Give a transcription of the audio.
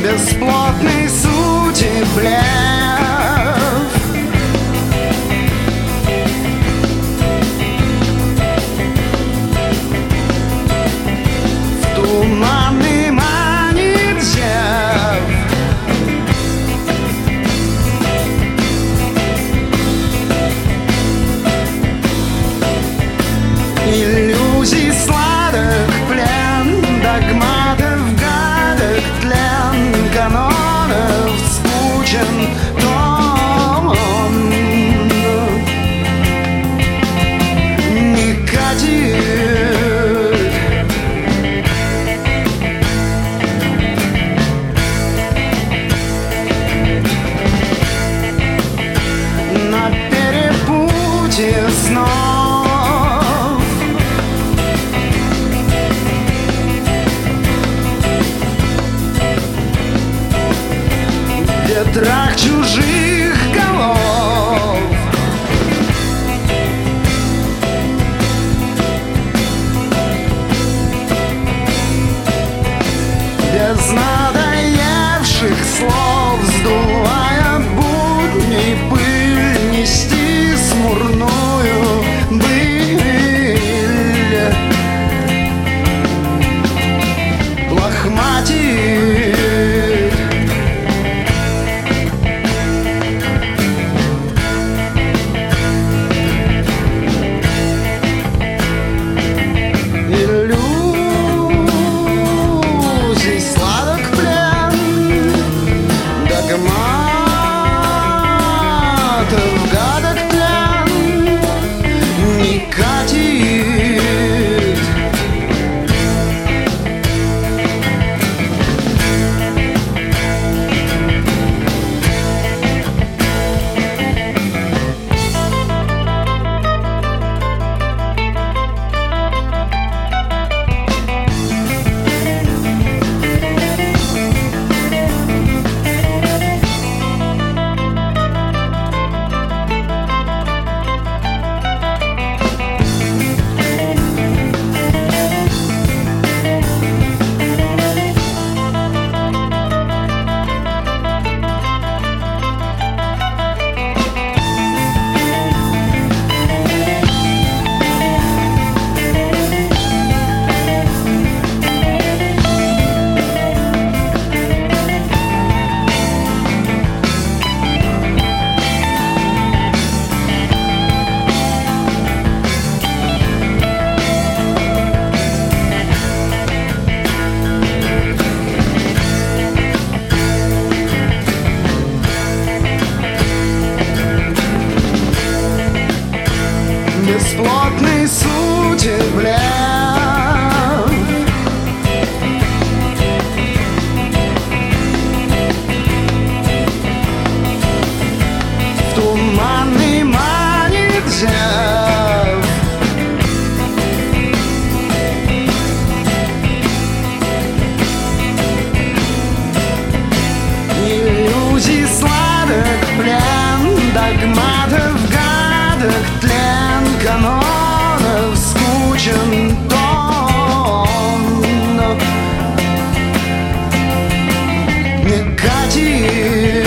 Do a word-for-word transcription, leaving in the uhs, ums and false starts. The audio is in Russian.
бесплотный сути блеф. В туманный манит зев. Иллюзий сладок плен, догматов гадок тлен, канонов скучен тон. Не катит на перепутье снов. В ветрах чужих голов. Без надоевших слов, сдувая будни пыль, нести смурную быль. Лохматит иллюзий сладок плен, догматов гадок тлен, не катит. Бесплотный сути блеф. В туманный манит зев. Иллюзий сладок плен, догматов гадок тлен, канонов скучен тон. Не катит